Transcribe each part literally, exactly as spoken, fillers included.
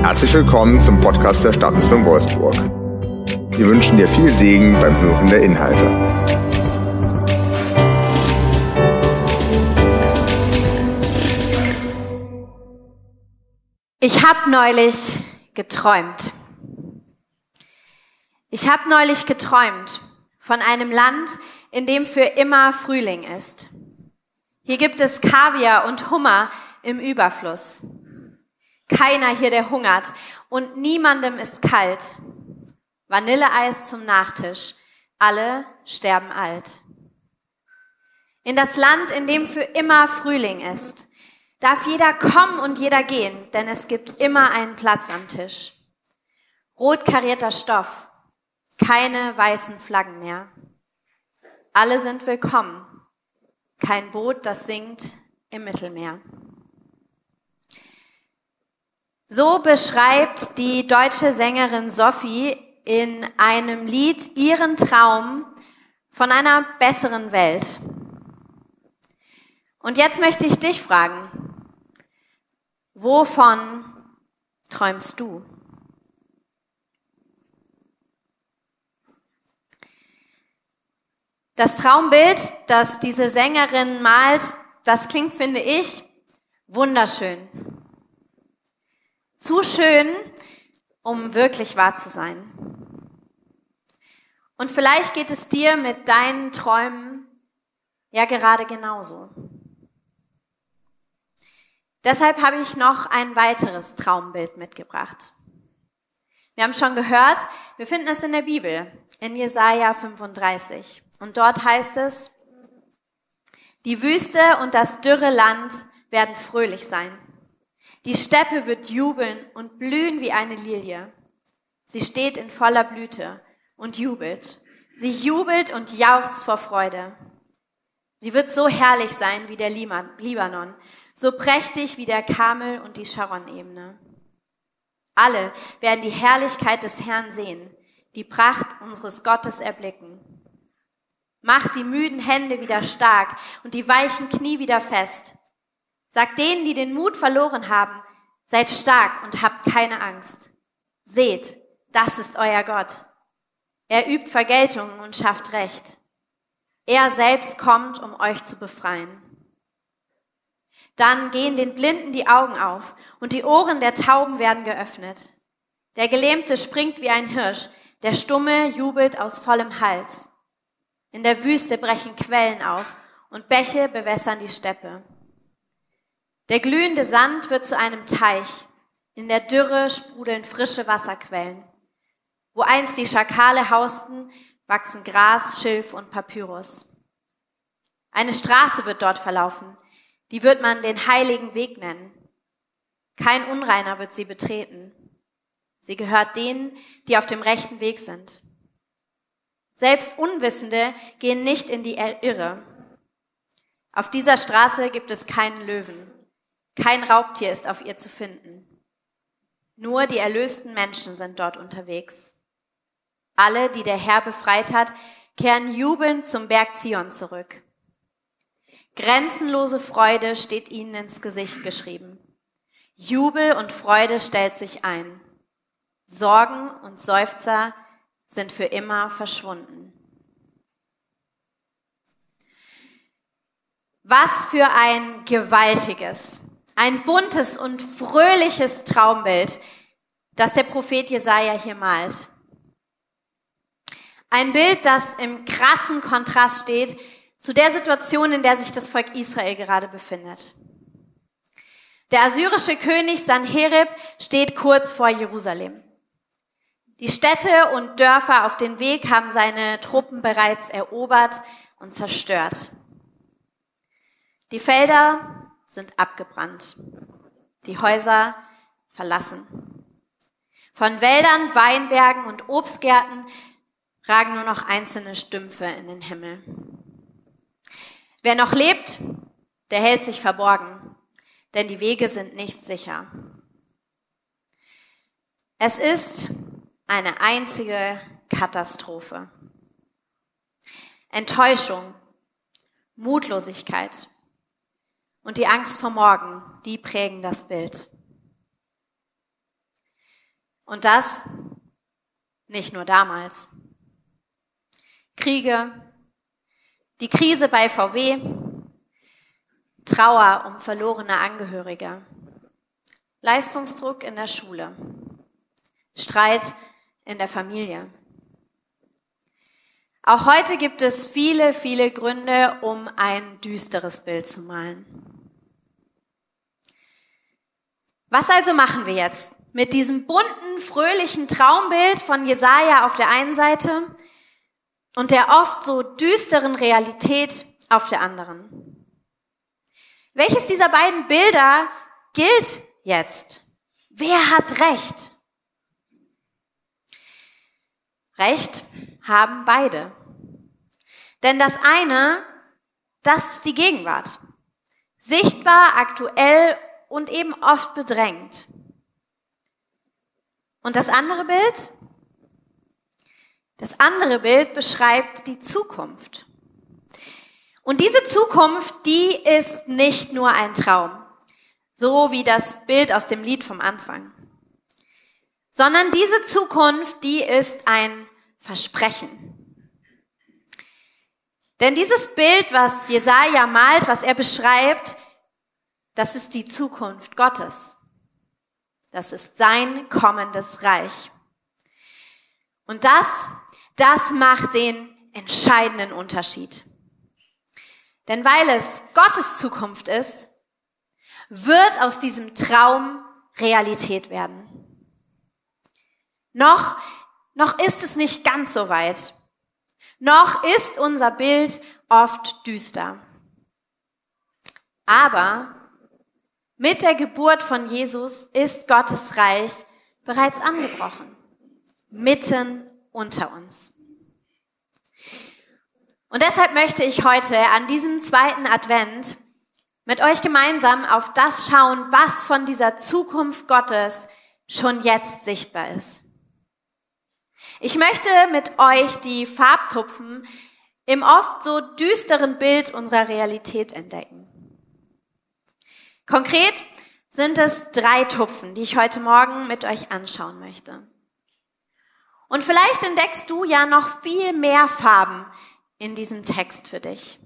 Herzlich willkommen zum Podcast der Stadtmission Wolfsburg. Wir wünschen dir viel Segen beim Hören der Inhalte. Ich habe neulich geträumt. Ich habe neulich geträumt von einem Land, in dem für immer Frühling ist. Hier gibt es Kaviar und Hummer im Überfluss. Keiner hier, der hungert, und niemandem ist kalt. Vanilleeis zum Nachtisch. Alle sterben alt. In das Land, in dem für immer Frühling ist, darf jeder kommen und jeder gehen, denn es gibt immer einen Platz am Tisch. Rot karierter Stoff, keine weißen Flaggen mehr. Alle sind willkommen, kein Boot, das sinkt im Mittelmeer. So beschreibt die deutsche Sängerin Sophie in einem Lied ihren Traum von einer besseren Welt. Und jetzt möchte ich dich fragen, wovon träumst du? Das Traumbild, das diese Sängerin malt, das klingt, finde ich, wunderschön. Zu schön, um wirklich wahr zu sein. Und vielleicht geht es dir mit deinen Träumen ja gerade genauso. Deshalb habe ich noch ein weiteres Traumbild mitgebracht. Wir haben schon gehört, wir finden es in der Bibel, in Jesaja fünfunddreißig. Und dort heißt es: Die Wüste und das dürre Land werden fröhlich sein. Die Steppe wird jubeln und blühen wie eine Lilie. Sie steht in voller Blüte und jubelt. Sie jubelt und jauchzt vor Freude. Sie wird so herrlich sein wie der Libanon, so prächtig wie der Karmel und die Sharon-Ebene. Alle werden die Herrlichkeit des Herrn sehen, die Pracht unseres Gottes erblicken. Macht die müden Hände wieder stark und die weichen Knie wieder fest. Sagt denen, die den Mut verloren haben: Seid stark und habt keine Angst. Seht, das ist euer Gott. Er übt Vergeltung und schafft Recht. Er selbst kommt, um euch zu befreien. Dann gehen den Blinden die Augen auf und die Ohren der Tauben werden geöffnet. Der Gelähmte springt wie ein Hirsch, der Stumme jubelt aus vollem Hals. In der Wüste brechen Quellen auf und Bäche bewässern die Steppe. Der glühende Sand wird zu einem Teich, in der Dürre sprudeln frische Wasserquellen. Wo einst die Schakale hausten, wachsen Gras, Schilf und Papyrus. Eine Straße wird dort verlaufen, die wird man den heiligen Weg nennen. Kein Unreiner wird sie betreten. Sie gehört denen, die auf dem rechten Weg sind. Selbst Unwissende gehen nicht in die Irre. Auf dieser Straße gibt es keinen Löwen. Kein Raubtier ist auf ihr zu finden. Nur die erlösten Menschen sind dort unterwegs. Alle, die der Herr befreit hat, kehren jubelnd zum Berg Zion zurück. Grenzenlose Freude steht ihnen ins Gesicht geschrieben. Jubel und Freude stellt sich ein. Sorgen und Seufzer sind für immer verschwunden. Was für ein gewaltiges, ein buntes und fröhliches Traumbild, das der Prophet Jesaja hier malt. Ein Bild, das im krassen Kontrast steht zu der Situation, in der sich das Volk Israel gerade befindet. Der assyrische König Sanherib steht kurz vor Jerusalem. Die Städte und Dörfer auf dem Weg haben seine Truppen bereits erobert und zerstört. Die Felder sind abgebrannt, die Häuser verlassen. Von Wäldern, Weinbergen und Obstgärten ragen nur noch einzelne Stümpfe in den Himmel. Wer noch lebt, der hält sich verborgen, denn die Wege sind nicht sicher. Es ist eine einzige Katastrophe. Enttäuschung, Mutlosigkeit und die Angst vor morgen, die prägen das Bild. Und das nicht nur damals. Kriege, die Krise bei V W, Trauer um verlorene Angehörige, Leistungsdruck in der Schule, Streit in der Familie. Auch heute gibt es viele, viele Gründe, um ein düsteres Bild zu malen. Was also machen wir jetzt mit diesem bunten, fröhlichen Traumbild von Jesaja auf der einen Seite und der oft so düsteren Realität auf der anderen? Welches dieser beiden Bilder gilt jetzt? Wer hat Recht? Recht haben beide. Denn das eine, das ist die Gegenwart. Sichtbar, aktuell und eben oft bedrängt. Und das andere Bild? Das andere Bild beschreibt die Zukunft. Und diese Zukunft, die ist nicht nur ein Traum, so wie das Bild aus dem Lied vom Anfang, sondern diese Zukunft, die ist ein Versprechen. Denn dieses Bild, was Jesaja malt, was er beschreibt, das ist die Zukunft Gottes. Das ist sein kommendes Reich. Und das, das macht den entscheidenden Unterschied. Denn weil es Gottes Zukunft ist, wird aus diesem Traum Realität werden. Noch, noch ist es nicht ganz so weit. Noch ist unser Bild oft düster. Aber mit der Geburt von Jesus ist Gottes Reich bereits angebrochen, mitten unter uns. Und deshalb möchte ich heute an diesem zweiten Advent mit euch gemeinsam auf das schauen, was von dieser Zukunft Gottes schon jetzt sichtbar ist. Ich möchte mit euch die Farbtupfen im oft so düsteren Bild unserer Realität entdecken. Konkret sind es drei Tupfen, die ich heute Morgen mit euch anschauen möchte. Und vielleicht entdeckst du ja noch viel mehr Farben in diesem Text für dich.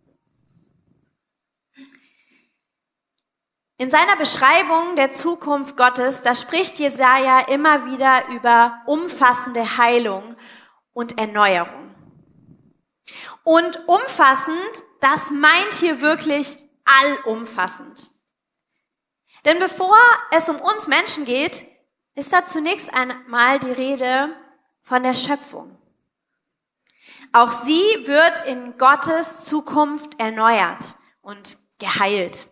In seiner Beschreibung der Zukunft Gottes, da spricht Jesaja immer wieder über umfassende Heilung und Erneuerung. Und umfassend, das meint hier wirklich allumfassend. Denn bevor es um uns Menschen geht, ist da zunächst einmal die Rede von der Schöpfung. Auch sie wird in Gottes Zukunft erneuert und geheilt.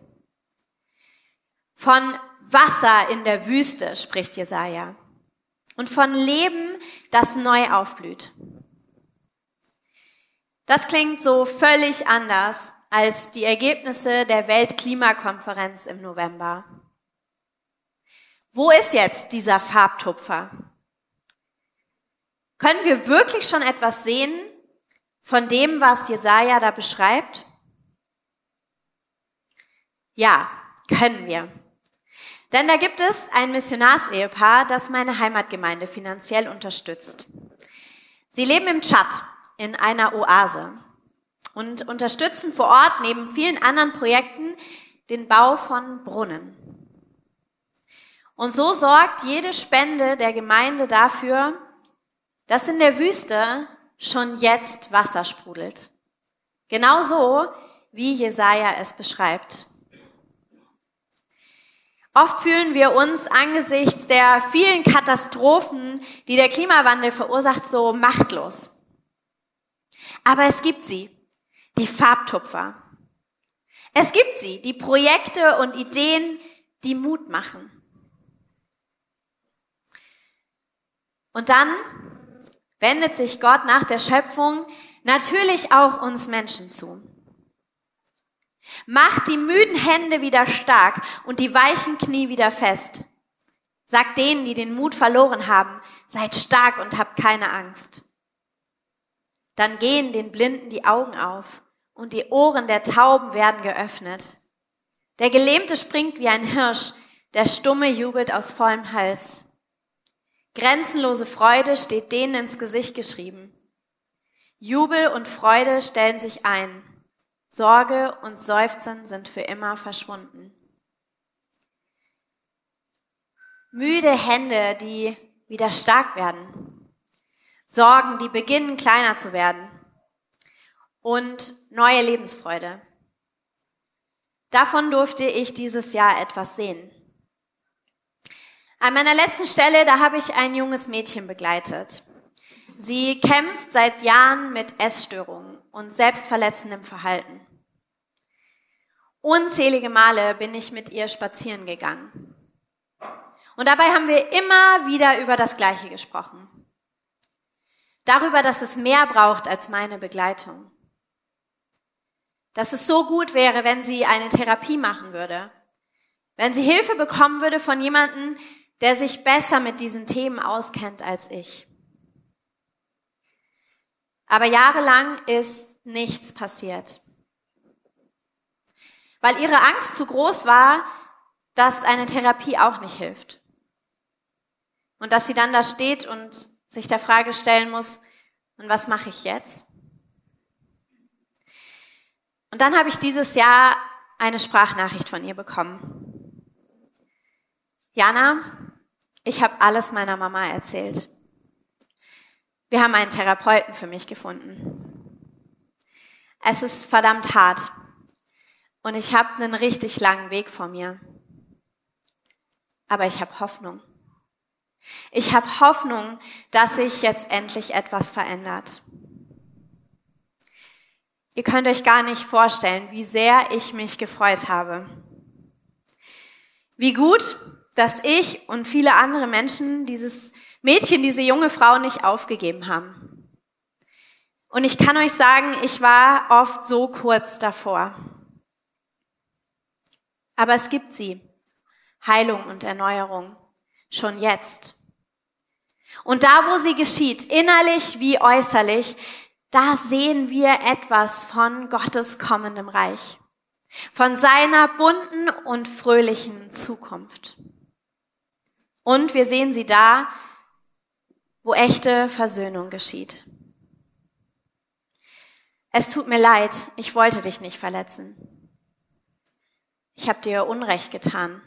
Von Wasser in der Wüste spricht Jesaja und von Leben, das neu aufblüht. Das klingt so völlig anders als die Ergebnisse der Weltklimakonferenz im November. Wo ist jetzt dieser Farbtupfer? Können wir wirklich schon etwas sehen von dem, was Jesaja da beschreibt? Ja, können wir. Denn da gibt es ein Missionarsehepaar, das meine Heimatgemeinde finanziell unterstützt. Sie leben im Tschad in einer Oase und unterstützen vor Ort neben vielen anderen Projekten den Bau von Brunnen. Und so sorgt jede Spende der Gemeinde dafür, dass in der Wüste schon jetzt Wasser sprudelt. Genauso wie Jesaja es beschreibt. Oft fühlen wir uns angesichts der vielen Katastrophen, die der Klimawandel verursacht, so machtlos. Aber es gibt sie, die Farbtupfer. Es gibt sie, die Projekte und Ideen, die Mut machen. Und dann wendet sich Gott nach der Schöpfung natürlich auch uns Menschen zu. Macht die müden Hände wieder stark und die weichen Knie wieder fest. Sagt denen, die den Mut verloren haben, seid stark und habt keine Angst. Dann gehen den Blinden die Augen auf und die Ohren der Tauben werden geöffnet. Der Gelähmte springt wie ein Hirsch, der Stumme jubelt aus vollem Hals. Grenzenlose Freude steht denen ins Gesicht geschrieben. Jubel und Freude stellen sich ein. Sorge und Seufzen sind für immer verschwunden. Müde Hände, die wieder stark werden. Sorgen, die beginnen kleiner zu werden. Und neue Lebensfreude. Davon durfte ich dieses Jahr etwas sehen. An meiner letzten Stelle, da habe ich ein junges Mädchen begleitet. Sie kämpft seit Jahren mit Essstörungen und selbstverletzendem Verhalten. Unzählige Male bin ich mit ihr spazieren gegangen. Und dabei haben wir immer wieder über das Gleiche gesprochen. Darüber, dass es mehr braucht als meine Begleitung. Dass es so gut wäre, wenn sie eine Therapie machen würde. Wenn sie Hilfe bekommen würde von jemandem, der sich besser mit diesen Themen auskennt als ich. Aber jahrelang ist nichts passiert. Weil ihre Angst zu groß war, dass eine Therapie auch nicht hilft. Und dass sie dann da steht und sich der Frage stellen muss, und was mache ich jetzt? Und dann habe ich dieses Jahr eine Sprachnachricht von ihr bekommen. Jana, ich habe alles meiner Mama erzählt. Wir haben einen Therapeuten für mich gefunden. Es ist verdammt hart und ich habe einen richtig langen Weg vor mir. Aber ich habe Hoffnung. Ich habe Hoffnung, dass sich jetzt endlich etwas verändert. Ihr könnt euch gar nicht vorstellen, wie sehr ich mich gefreut habe. Wie gut, dass ich und viele andere Menschen dieses Mädchen, diese junge Frau nicht aufgegeben haben. Und ich kann euch sagen, ich war oft so kurz davor. Aber es gibt sie, Heilung und Erneuerung, schon jetzt. Und da, wo sie geschieht, innerlich wie äußerlich, da sehen wir etwas von Gottes kommendem Reich, von seiner bunten und fröhlichen Zukunft. Und wir sehen sie da, wo echte Versöhnung geschieht. Es tut mir leid, ich wollte dich nicht verletzen. Ich habe dir Unrecht getan.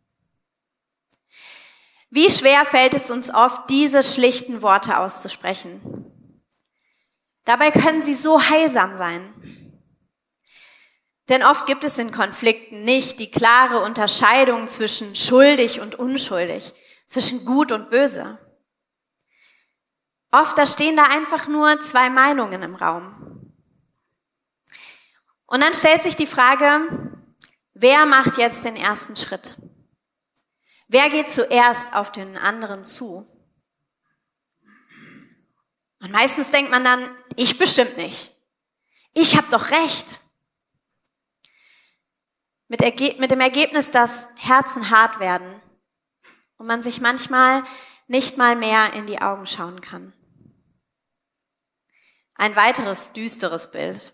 Wie schwer fällt es uns oft, diese schlichten Worte auszusprechen. Dabei können sie so heilsam sein. Denn oft gibt es in Konflikten nicht die klare Unterscheidung zwischen schuldig und unschuldig, zwischen gut und böse. Oft da stehen da einfach nur zwei Meinungen im Raum. Und dann stellt sich die Frage, wer macht jetzt den ersten Schritt? Wer geht zuerst auf den anderen zu? Und meistens denkt man dann, ich bestimmt nicht. Ich habe doch recht. Mit, Erge- mit dem Ergebnis, dass Herzen hart werden und man sich manchmal nicht mal mehr in die Augen schauen kann. Ein weiteres düsteres Bild.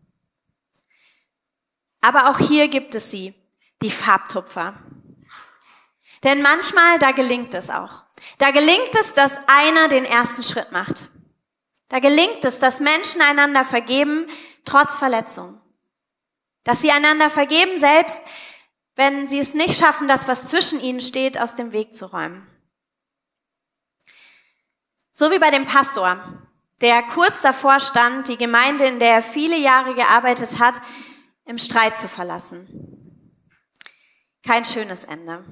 Aber auch hier gibt es sie, die Farbtupfer. Denn manchmal, da gelingt es auch. Da gelingt es, dass einer den ersten Schritt macht. Da gelingt es, dass Menschen einander vergeben, trotz Verletzung. Dass sie einander vergeben, selbst wenn sie es nicht schaffen, das, was zwischen ihnen steht, aus dem Weg zu räumen. So wie bei dem Pastor, der kurz davor stand, die Gemeinde, in der er viele Jahre gearbeitet hat, im Streit zu verlassen. Kein schönes Ende.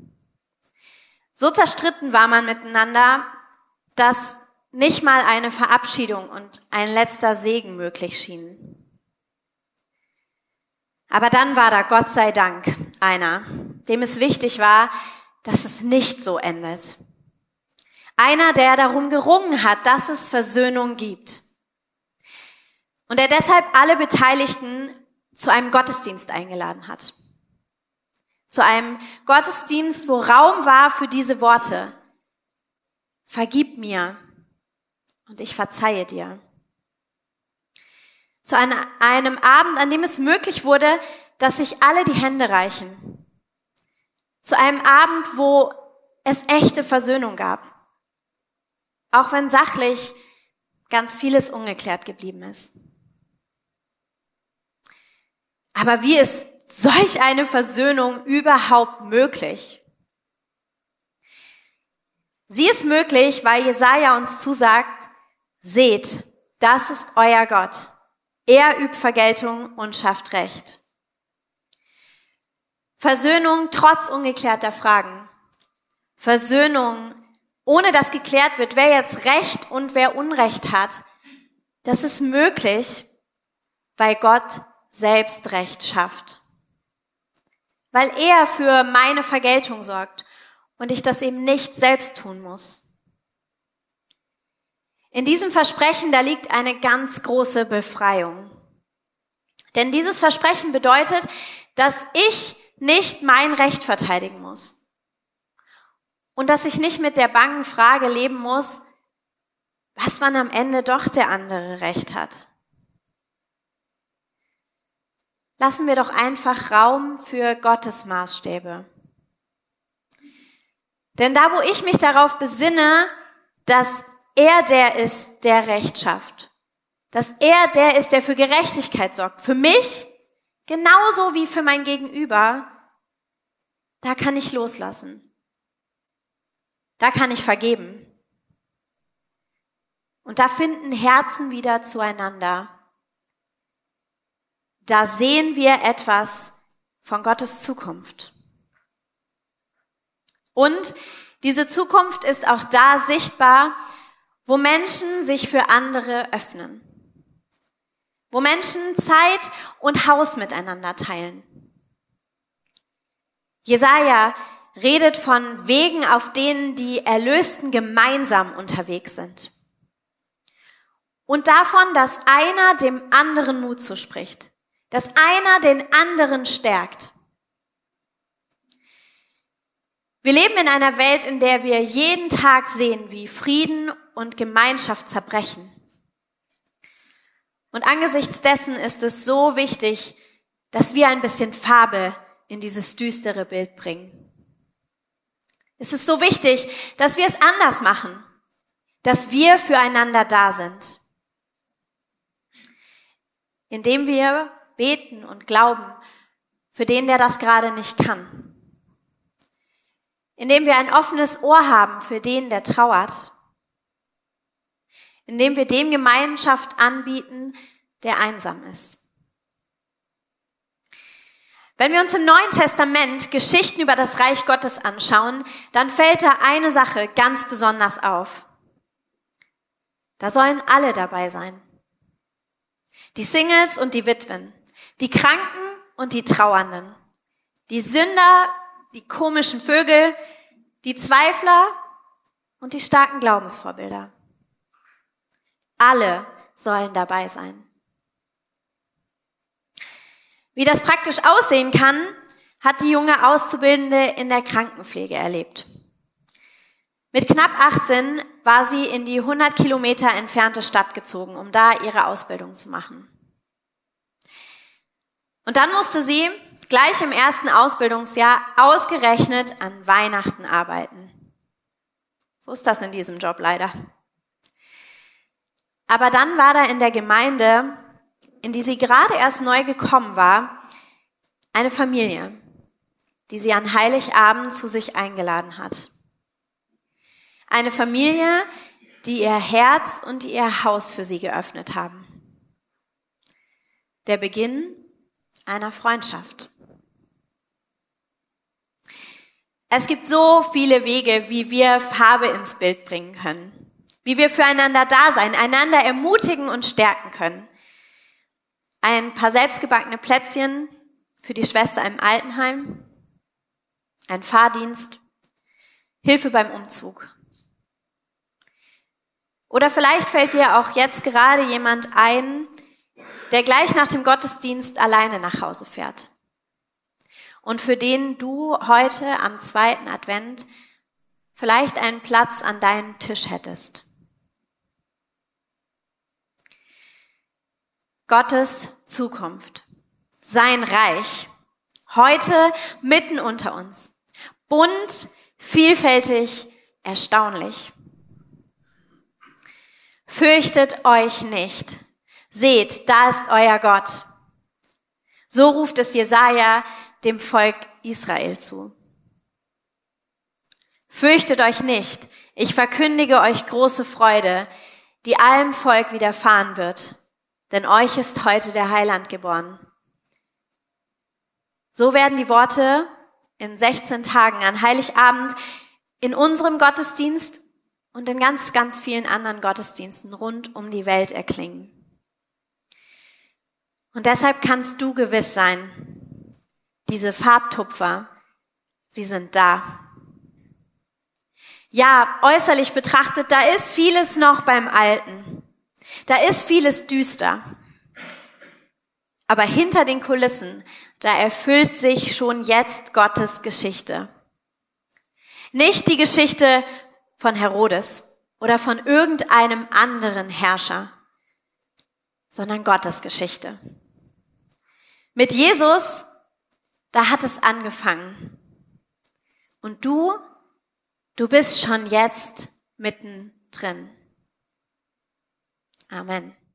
So zerstritten war man miteinander, dass nicht mal eine Verabschiedung und ein letzter Segen möglich schien. Aber dann war da Gott sei Dank einer, dem es wichtig war, dass es nicht so endet. Einer, der darum gerungen hat, dass es Versöhnung gibt. Und der deshalb alle Beteiligten zu einem Gottesdienst eingeladen hat. Zu einem Gottesdienst, wo Raum war für diese Worte. Vergib mir und ich verzeihe dir. Zu einem, einem Abend, an dem es möglich wurde, dass sich alle die Hände reichen. Zu einem Abend, wo es echte Versöhnung gab. auch wenn sachlich ganz vieles ungeklärt geblieben ist. Aber wie ist solch eine Versöhnung überhaupt möglich? Sie ist möglich, weil Jesaja uns zusagt, seht, das ist euer Gott. Er übt Vergeltung und schafft Recht. Versöhnung trotz ungeklärter Fragen. Versöhnung, ohne dass geklärt wird, wer jetzt Recht und wer Unrecht hat. Das ist möglich, weil Gott selbst Recht schafft. Weil er für meine Vergeltung sorgt und ich das eben nicht selbst tun muss. In diesem Versprechen, da liegt eine ganz große Befreiung. Denn dieses Versprechen bedeutet, dass ich nicht mein Recht verteidigen muss. Und dass ich nicht mit der bangen Frage leben muss, was wann am Ende doch der andere Recht hat. Lassen wir doch einfach Raum für Gottes Maßstäbe. Denn da, wo ich mich darauf besinne, dass er der ist, der Recht schafft, dass er der ist, der für Gerechtigkeit sorgt, für mich genauso wie für mein Gegenüber, da kann ich loslassen. Da kann ich vergeben. Und da finden Herzen wieder zueinander. Da sehen wir etwas von Gottes Zukunft. Und diese Zukunft ist auch da sichtbar, wo Menschen sich für andere öffnen. Wo Menschen Zeit und Haus miteinander teilen. Jesaja redet von Wegen, auf denen die Erlösten gemeinsam unterwegs sind. Und davon, dass einer dem anderen Mut zuspricht. Dass einer den anderen stärkt. Wir leben in einer Welt, in der wir jeden Tag sehen, wie Frieden und Gemeinschaft zerbrechen. Und angesichts dessen ist es so wichtig, dass wir ein bisschen Farbe in dieses düstere Bild bringen. Es ist so wichtig, dass wir es anders machen, dass wir füreinander da sind. Indem wir beten und glauben für den, der das gerade nicht kann. Indem wir ein offenes Ohr haben für den, der trauert. Indem wir dem Gemeinschaft anbieten, der einsam ist. Wenn wir uns im Neuen Testament Geschichten über das Reich Gottes anschauen, dann fällt da eine Sache ganz besonders auf. Da sollen alle dabei sein. Die Singles und die Witwen, die Kranken und die Trauernden, die Sünder, die komischen Vögel, die Zweifler und die starken Glaubensvorbilder. Alle sollen dabei sein. Wie das praktisch aussehen kann, hat die junge Auszubildende in der Krankenpflege erlebt. Mit knapp achtzehn war sie in die hundert Kilometer entfernte Stadt gezogen, um da ihre Ausbildung zu machen. Und dann musste sie gleich im ersten Ausbildungsjahr ausgerechnet an Weihnachten arbeiten. So ist das in diesem Job leider. Aber dann war da in der Gemeinde, in die sie gerade erst neu gekommen war, eine Familie, die sie an Heiligabend zu sich eingeladen hat. Eine Familie, die ihr Herz und ihr Haus für sie geöffnet haben. Der Beginn einer Freundschaft. Es gibt so viele Wege, wie wir Farbe ins Bild bringen können. Wie wir füreinander da sein, einander ermutigen und stärken können. Ein paar selbstgebackene Plätzchen für die Schwester im Altenheim, ein Fahrdienst, Hilfe beim Umzug. Oder vielleicht fällt dir auch jetzt gerade jemand ein, der gleich nach dem Gottesdienst alleine nach Hause fährt. Und für den du heute am zweiten Advent vielleicht einen Platz an deinem Tisch hättest. Gottes Zukunft, sein Reich, heute mitten unter uns, bunt, vielfältig, erstaunlich. Fürchtet euch nicht. Seht, da ist euer Gott. So ruft es Jesaja dem Volk Israel zu. Fürchtet euch nicht. Ich verkündige euch große Freude, die allem Volk widerfahren wird. Denn euch ist heute der Heiland geboren. So werden die Worte in sechzehn Tagen an Heiligabend in unserem Gottesdienst und in ganz, ganz vielen anderen Gottesdiensten rund um die Welt erklingen. Und deshalb kannst du gewiss sein, diese Farbtupfer, sie sind da. Ja, äußerlich betrachtet, da ist vieles noch beim Alten. Da ist vieles düster. Aber hinter den Kulissen, da erfüllt sich schon jetzt Gottes Geschichte. Nicht die Geschichte von Herodes oder von irgendeinem anderen Herrscher, sondern Gottes Geschichte. Mit Jesus, da hat es angefangen. Und du, du bist schon jetzt mittendrin. Amen.